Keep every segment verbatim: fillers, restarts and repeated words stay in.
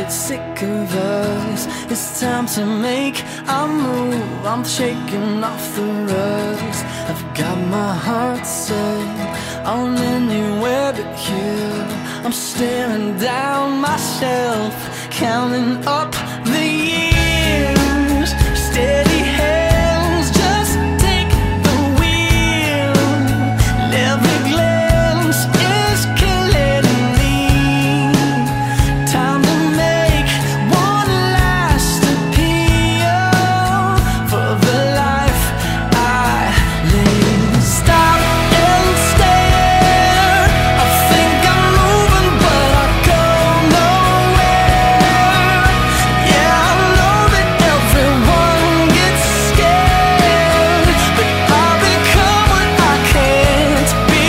get sick of us. It's time to make a move. I'm shaking off the rust. I've got my heart set on anywhere but here. I'm staring down myself, counting up the years. Steady hands, just take the wheel. And every glance is killing me. Time to make one last appeal for the life I live. Stop and stare. I think I'm moving, but I go nowhere. Yeah, I know that everyone gets scared, but I'll become what I can't be.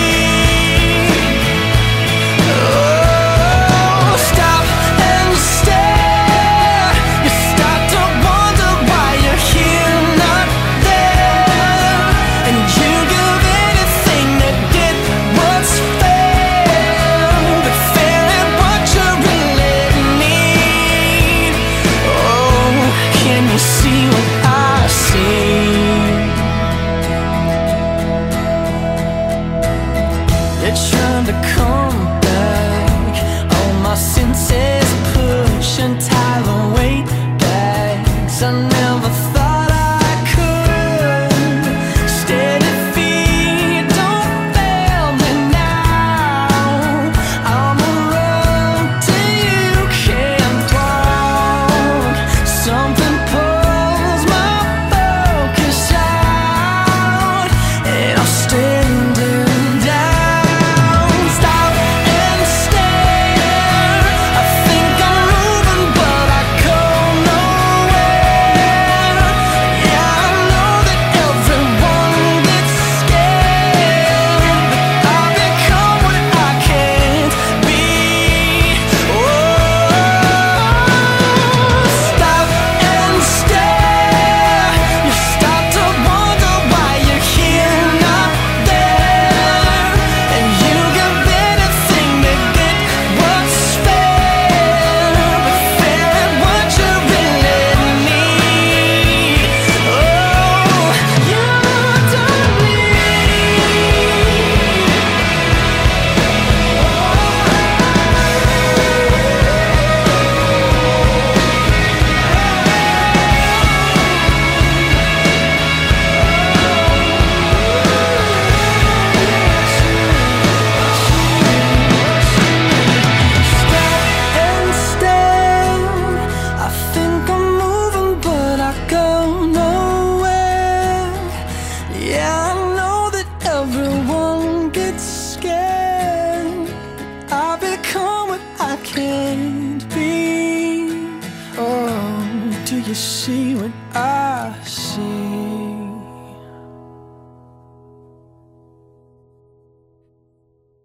Oh, stop and stare. You start to wonder why you're here, not there, and you give anything to get what's fair, but fair ain't what you really need. Oh, can you see what I see? They're trying to come back. All my senses push and tie the weight bags. I never thought I could. Steady feet, don't fail me now. I'm a road till you can't walk. Something pulls my focus out, and I'm standing down. Stop and stare. I think I'm moving, but I go nowhere. Yeah, I know that everyone gets scared, but I become what I can't be. Oh, stop and stare. You start to wonder why you're here, not there, and you give anything to get what's fair, but fair ain't what you really need. Oh, you don't Stop and stare. I think I'm moving, but I go nowhere. Yeah, I know that everyone gets scared. I become what I can't be. Oh, do you see what I see?